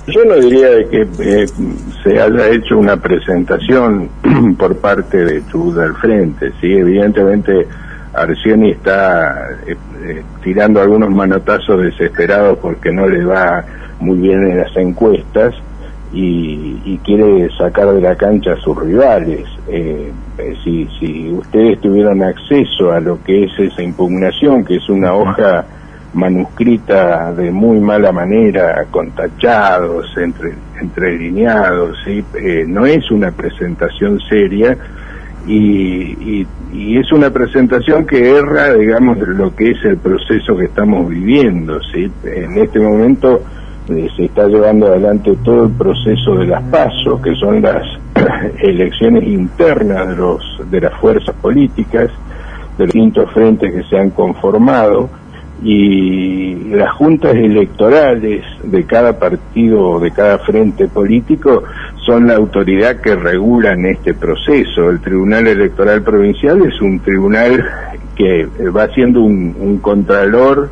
Yo no diría de que se haya hecho una presentación por parte de Chubut al Frente, sí, evidentemente Arcioni está tirando algunos manotazos desesperados porque no le va muy bien en las encuestas y quiere sacar de la cancha a sus rivales. Si ustedes tuvieran acceso a lo que es esa impugnación, que es una hoja manuscrita de muy mala manera, con tachados, entrelineados, ¿sí? No es una presentación seria y es una presentación que erra, digamos, lo que es el proceso que estamos viviendo, ¿sí? En este momento se está llevando adelante todo el proceso de las PASO, que son las elecciones internas de las fuerzas políticas, de los distintos frentes que se han conformado, y las juntas electorales de cada partido, de cada frente político, son la autoridad que regulan este proceso. El Tribunal Electoral Provincial es un tribunal que va siendo un contralor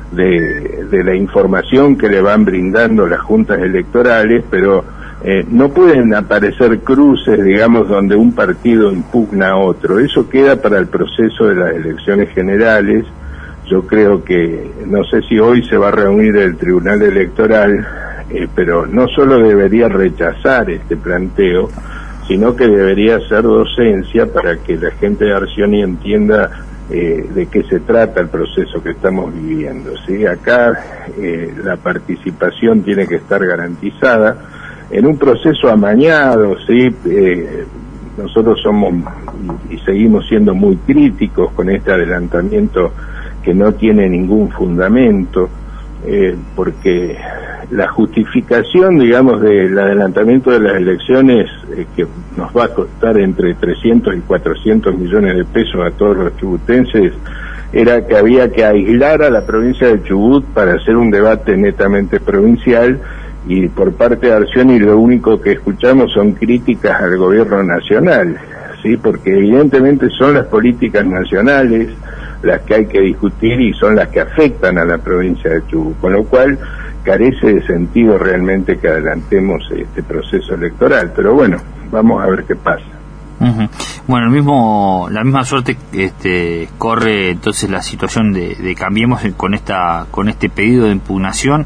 de la información que le van brindando las juntas electorales, pero no pueden aparecer cruces, digamos, donde un partido impugna a otro. Eso queda para el proceso de las elecciones generales. Yo creo que, no sé si hoy se va a reunir el Tribunal Electoral, pero no solo debería rechazar este planteo, sino que debería hacer docencia para que la gente de Arcioni entienda de qué se trata el proceso que estamos viviendo, ¿sí? Acá la participación tiene que estar garantizada en un proceso amañado, ¿sí? Nosotros somos y seguimos siendo muy críticos con este adelantamiento que no tiene ningún fundamento, porque la justificación, digamos, del adelantamiento de las elecciones, que nos va a costar entre 300 y 400 millones de pesos a todos los chubutenses, era que había que aislar a la provincia de Chubut para hacer un debate netamente provincial, y por parte de Arcioni lo único que escuchamos son críticas al gobierno nacional, ¿sí? Porque evidentemente son las políticas nacionales las que hay que discutir y son las que afectan a la provincia de Chubut, con lo cual carece de sentido realmente que adelantemos este proceso electoral, pero bueno, vamos a ver qué pasa. Uh-huh. Bueno, la misma suerte corre entonces la situación de Cambiemos con este pedido de impugnación.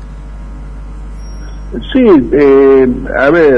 Sí, a ver,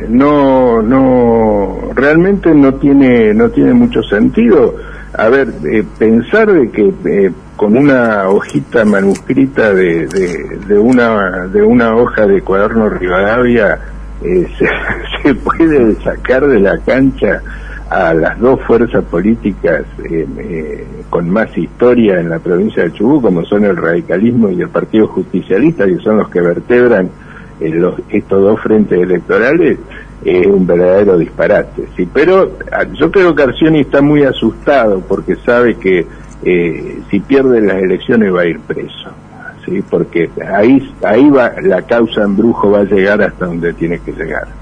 realmente no tiene mucho sentido. A ver, pensar de que con una hojita manuscrita de una hoja de cuaderno Rivadavia se puede sacar de la cancha a las dos fuerzas políticas con más historia en la provincia de Chubut, como son el radicalismo y el Partido Justicialista, que son los que vertebran estos dos frentes electorales, es un verdadero disparate, sí. Pero yo creo que Arcioni está muy asustado porque sabe que si pierde las elecciones va a ir preso, sí, porque ahí va la causa embrujo, va a llegar hasta donde tiene que llegar.